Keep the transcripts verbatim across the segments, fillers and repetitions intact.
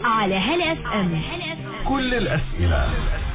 على هلا اف ام. كل الأسئلة.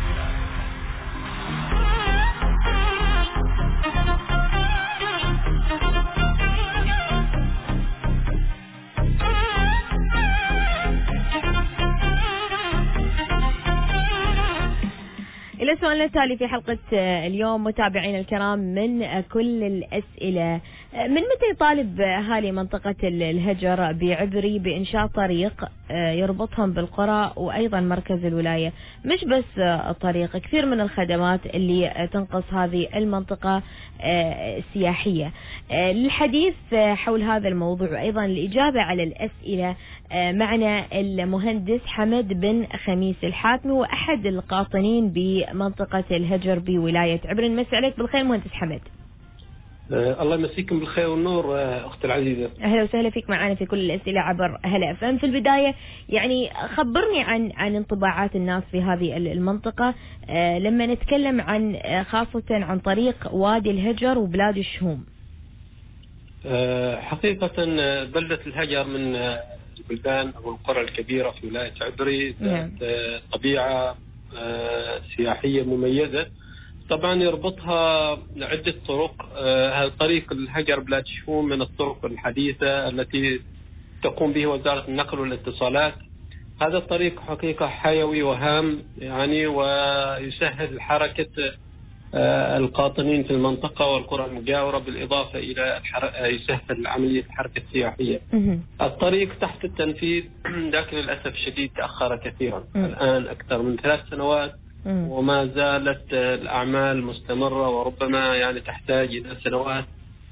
إلى سؤالنا التالي في حلقة اليوم متابعينا الكرام من كل الأسئلة: من متى يطالب أهالي منطقة الهجر بعبري بإنشاء طريق يربطهم بالقرى وأيضا مركز الولاية؟ مش بس الطريق، كثير من الخدمات اللي تنقص هذه المنطقة السياحية. للحديث حول هذا الموضوع وأيضا الإجابة على الأسئلة معنا المهندس حمد بن خميس الحاتمي، وأحد القاطنين بمنطقة الهجر بولاية عبري. نمسي عليك بالخير مهندس حمد. أه الله يمسيكم بالخير والنور أختي العزيزة. أهلا وسهلا فيك معنا في كل الأسئلة عبر هلا اف ام. في البداية يعني خبرني عن عن انطباعات الناس في هذه المنطقة أه لما نتكلم عن خاصة عن طريق وادي الهجر وبلاد الشهوم. أه حقيقة بلدة الهجر من البلدان أو القرى الكبيرة في ولاية عبري، ذات طبيعة أه سياحية مميزة. طبعا يربطها عدة طرق. هذا طريق الهجر بلاد شهوم من الطرق الحديثة التي تقوم به وزارة النقل والاتصالات. هذا الطريق حقيقة حيوي وهام يعني، ويسهل حركة القاطنين في المنطقة والقرى المجاورة، بالإضافة إلى يسهل عملية الحركة السياحية. الطريق تحت التنفيذ لكن للأسف الشديد تأخر كثيرا، الآن أكثر من ثلاث سنوات وما زالت الأعمال مستمرة، وربما يعني تحتاج إلى سنوات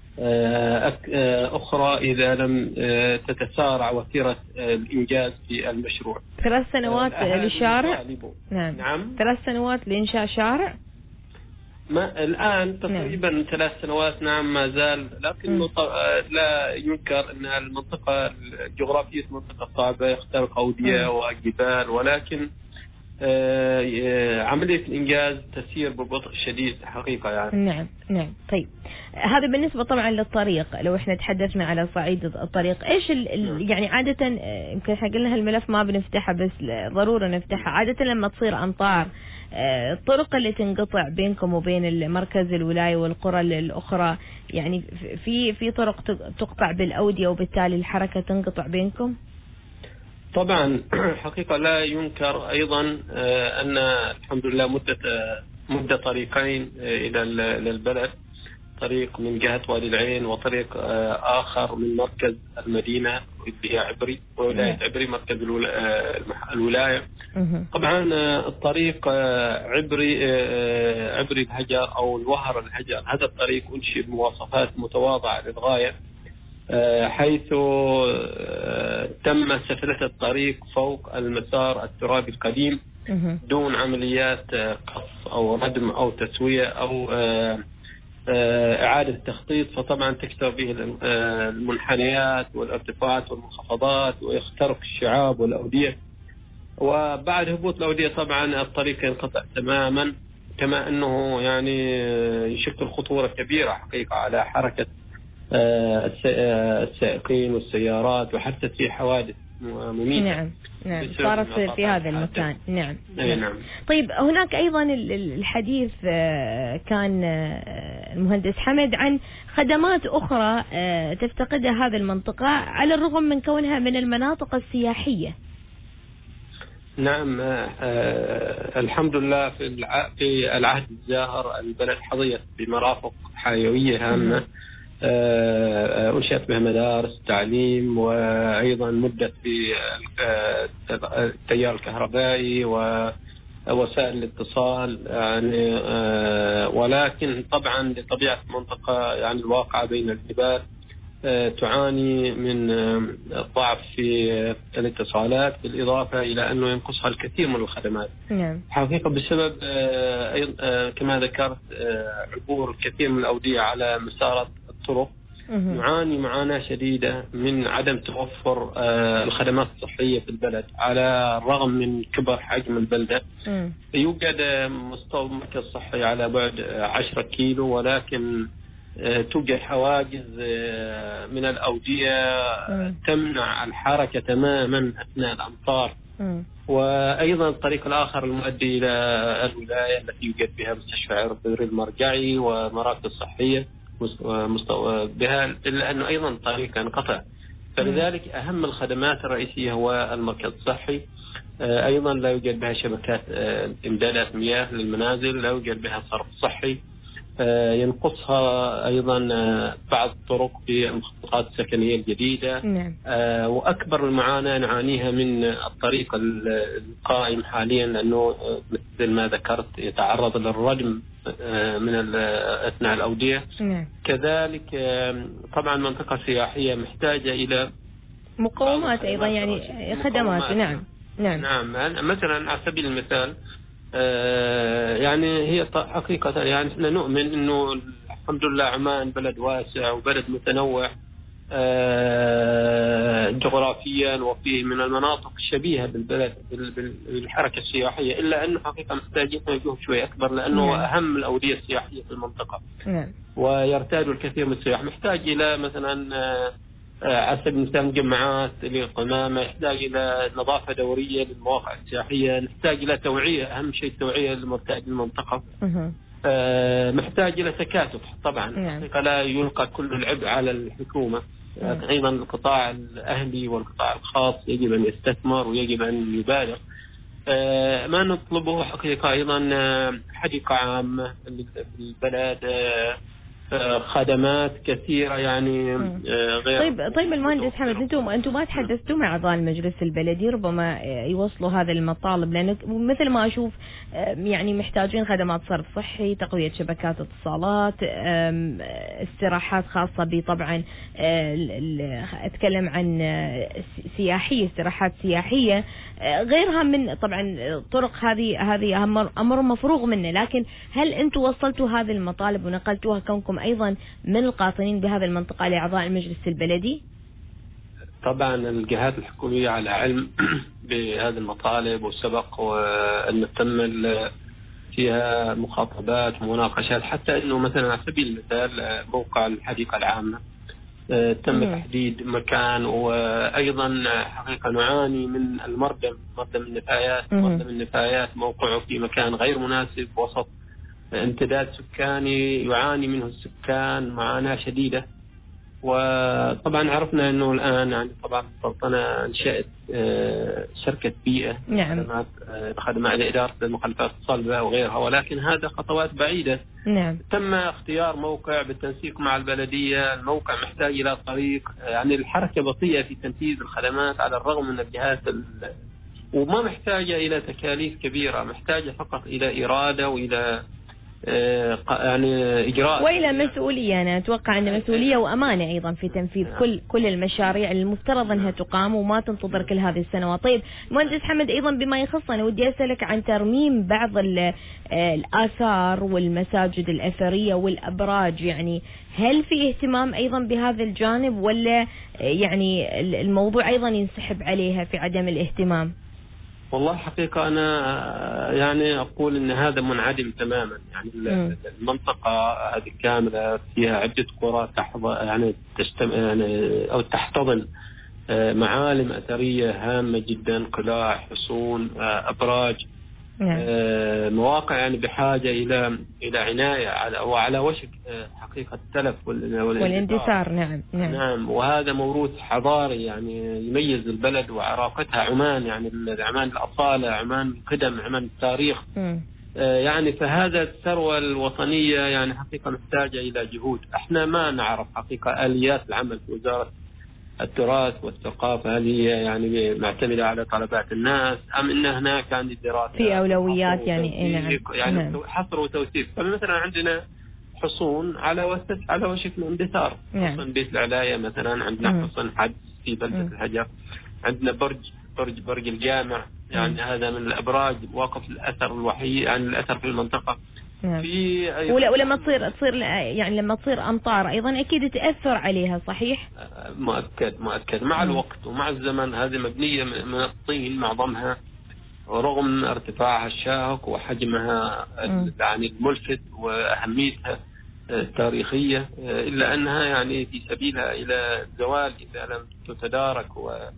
أخرى إذا لم تتسارع وتيرة الإنجاز في المشروع. ثلاث سنوات للشارع؟ نعم. نعم. ثلاث سنوات لإنشاء شارع؟ ما الآن تقريبا نعم. ثلاث سنوات. نعم ما زال، لكن لا ينكر أن المنطقة الجغرافية منطقة صعبة، يخترق أودية وجبال، ولكن آه عملية الإنجاز تسير ببطء شديد حقيقة يعني. نعم نعم. طيب هذا بالنسبة طبعا للطريق. لو احنا تحدثنا على صعيد الطريق، ايش ال يعني عادة يمكن احنا قلنا هالملف ما بنفتحه بس ضروري نفتحه. عادة لما تصير أمطار الطرق اللي تنقطع بينكم وبين مركز الولاية والقرى الأخرى، يعني في في طرق تقطع بالأودية وبالتالي الحركة تنقطع بينكم؟ طبعا حقيقة لا ينكر أيضا أن الحمد لله مدة مدة طريقين إلى البلد، طريق من جهة وادي العين وطريق آخر من مركز المدينة اللي هي عبري وولاية عبري مركز الولاية. طبعا الطريق عبري عبري الهجر أو الوهر الهجر، هذا الطريق أنشئ بمواصفات متواضعة للغاية، حيث تم سفلة الطريق فوق المسار الترابي القديم دون عمليات قص أو ردم أو تسوية أو إعادة تخطيط، فطبعا تكثر به المنحنيات والارتفاعات والمنخفضات ويخترق الشعاب والأودية، وبعد هبوط الأودية طبعا الطريق ينقطع تماما، كما أنه يعني يشكل خطورة كبيرة حقيقة على حركة السائقين والسيارات، وحتى في حوادث مميتة. نعم نعم صارت في هذا المكان. نعم. نعم. نعم. طيب هناك أيضا الحديث كان المهندس حمد عن خدمات أخرى تفتقدها هذه المنطقة على الرغم من كونها من المناطق السياحية. نعم. آه الحمد لله في في العهد الزاهر البلد حظيت بمرافق حيوية هامة، آه أنشأت بها مدارس تعليم، وأيضا مدت بالتيار الكهربائي ووسائل الاتصال يعني، آه ولكن طبعا لطبيعة المنطقة يعني الواقعة بين الجبال تعاني من ضعف في الاتصالات، بالإضافة إلى أنه ينقصها الكثير من الخدمات. نعم. حقيقة بسبب كما ذكرت عبور الكثير من الأودية على مسارات الطرق، نعاني معاناة شديدة من عدم توفر الخدمات الصحية في البلد، على الرغم من كبر حجم البلدة. م. يوجد مستوى مركز صحي على بعد عشرة كيلو، ولكن توجد حواجز من الأودية تمنع الحركة تماما أثناء الأمطار، وأيضا الطريق الآخر المؤدي إلى الولاية التي يوجد بها مستشفى عبري المرجعي ومراكز صحية مستوى بها، إلا أنه أيضا الطريق انقطع. فلذلك أهم الخدمات الرئيسية هو المركز الصحي. أيضا لا يوجد بها شبكات إمدادات مياه للمنازل، لا يوجد بها صرف صحي، ينقصها أيضا بعض الطرق في المخططات السكنية الجديدة. نعم. وأكبر المعاناة نعانيها من الطريق القائم حاليا، لأنه مثل ما ذكرت يتعرض للردم من أثناء الأودية. نعم. كذلك طبعا منطقة سياحية محتاجة إلى مقومات أيضا، يعني خدمات. نعم نعم نعم. مثلا على سبيل المثال آه يعني هي حقيقة يعني احنا نؤمن انه الحمد لله عمان بلد واسع وبلد متنوع آه جغرافيا، وفيه من المناطق الشبيهة بالبلد بالحركة السياحية، إلا أنه حقيقة محتاجين جهد شوي أكبر، لأنه نعم. أهم الأودية السياحية في المنطقة. نعم. ويرتاد الكثير من السياح، محتاج إلى مثلا آه على سبيل المثال مجمعات للقمامة، يحتاج إلى نظافة دورية للمواقع السياحية، نحتاج إلى توعية، أهم شيء التوعية لمرتاد المنطقة. آه محتاج إلى تكاتف طبعا. نعم. لا يلقى كل العبء على الحكومة. نعم. أيضا القطاع الأهلي والقطاع الخاص يجب أن يستثمر ويجب أن يبالغ. آه ما نطلبه حقيقة أيضا حديقة عامة للبلد، آه خدمات كثيرة يعني غير. طيب طيب المهندس حمد، انتم انتم ما تحدثتوا مع اعضاء المجلس البلدي ربما يوصلوا هذه المطالب؟ لانه مثل ما اشوف يعني محتاجين خدمات صرف صحي، تقوية شبكات اتصالات، استراحات خاصة بطبعا اتكلم عن سياحية، استراحات سياحية، غيرها من طبعا طرق. هذه هذه امر مفروغ منه، لكن هل انتم وصلتوا هذه المطالب ونقلتوها كونكم أيضا من القاطنين بهذه المنطقة لأعضاء المجلس البلدي؟ طبعا الجهات الحكومية على علم بهذه المطالب، وسبق وأن تم فيها مخاطبات ومناقشات، حتى أنه مثلا على سبيل المثال موقع الحديقة العامة تم م. تحديد مكان، وأيضا حقيقة نعاني من المردم، مردم النفايات. مردم النفايات موقعه في مكان غير مناسب وسط امتداد سكاني يعاني منه السكان معاناة شديدة. وطبعا عرفنا أنه الآن يعني طبعا السلطنة أنشأت شركة بيئة نعم. خدمات خدمات لإدارة المخلفات الصلبة وغيرها، ولكن هذا خطوات بعيدة. نعم. تم اختيار موقع بالتنسيق مع البلدية، الموقع محتاج إلى طريق، يعني الحركة بطيئة في تنفيذ الخدمات على الرغم من الجهات وما محتاجة إلى تكاليف كبيرة، محتاجة فقط إلى إرادة وإلى يعني إجراء وإلى مسؤولية. أنا أتوقع أن مسؤولية وأمانة أيضا في تنفيذ كل كل المشاريع المفترض أنها تقام وما تنتظر كل هذه السنوات. طيب مهندس حمد، أيضا بما يخص أنا ودي أسألك عن ترميم بعض الآثار والمساجد الأثرية والأبراج، يعني هل في اهتمام أيضا بهذا الجانب، ولا يعني الموضوع أيضا ينسحب عليها في عدم الاهتمام؟ والله حقيقة أنا يعني أقول أن هذا منعدم تماما. يعني م. المنطقة هذه كاملة فيها عدة قرى تحظى يعني تشتم يعني أو تحتضن معالم أثرية هامة جدا، قلاع، حصون، أبراج، نعم. مواقع يعني بحاجة إلى إلى عناية على وعلى وشك حقيقة التلف والاندثار. نعم نعم نعم. وهذا موروث حضاري يعني يميز البلد وعراقتها عمان، يعني عمان الأصالة، عمان قدم، عمان التاريخ. م. يعني فهذا الثروة الوطنية يعني حقيقة محتاجة إلى جهود. احنا ما نعرف حقيقة آليات العمل في وزارة التراث والثقافة، هل هي يعني معتمدة على طلبات الناس أم إن هناك عندي دراسة في أولويات يعني نعم. يعني نعم. حصر وتوثيق. فمثلا عندنا حصون على وسط على وشك الاندثار. نعم. حصن بيت العلاية مثلا، عندنا مم. حصن حد في بلدة مم. الهجر، عندنا برج برج برج الجامع، يعني مم. هذا من الأبراج واقف الأثر الوحيد عن يعني الأثر في المنطقة. نعم. في ولا ولما تصير تصير يعني لما تصير أمطار أيضا أكيد تأثر عليها، صحيح؟ مؤكد مؤكد مع مم. الوقت ومع الزمن. هذه مبنية من الطين معظمها، رغم ارتفاعها الشاهق وحجمها مم. يعني الملفت وأهميتها التاريخية، إلا أنها يعني في سبيلها إلى الزوال إذا لم تتدارك و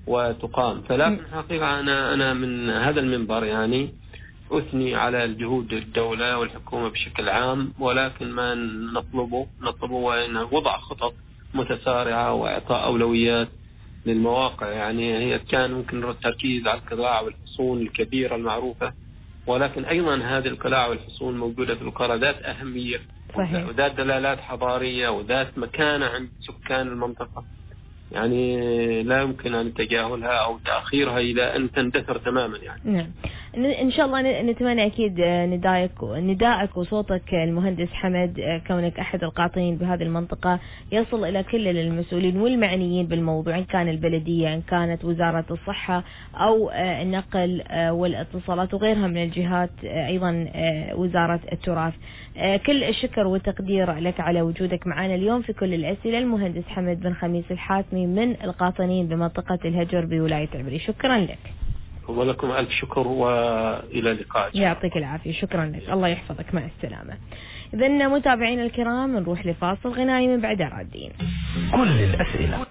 وتقام. فلكن حقيقة أنا أنا من هذا المنبر يعني أثني على الجهود الدولة والحكومة بشكل عام، ولكن ما نطلبه نطلبه هو أن وضع خطط متسارعة وإعطاء أولويات للمواقع. يعني هي كان ممكن التركيز على القلاع والحصون الكبيرة المعروفة، ولكن أيضا هذه القلاع والحصون موجودة في القرى ذات أهمية صحيح. وذات دلالات حضارية وذات مكانة عند سكان المنطقة، يعني لا يمكن أن تجاهلها أو تأخيرها إلى أن تندثر تماما يعني. نعم إن شاء الله نتمنى أكيد ندائك ندائك وصوتك المهندس حمد كونك أحد القاطنين بهذه المنطقة يصل إلى كل المسؤولين والمعنيين بالموضوع، إن كان البلدية إن كانت وزارة الصحة أو النقل والاتصالات وغيرها من الجهات، أيضا وزارة التراث. كل الشكر والتقدير لك على وجودك معنا اليوم في كل الأسئلة. المهندس حمد بن خميس الحاتمي من القاطنين بمنطقة الهجر بولاية عبري، شكرا لك. ولكم ألف شكر وإلى اللقاء. يعطيك العافية، شكرا لك، الله يحفظك، مع السلامة. إذن متابعين الكرام نروح لفاصل غنائي من بعد رادين. كل الأسئلة.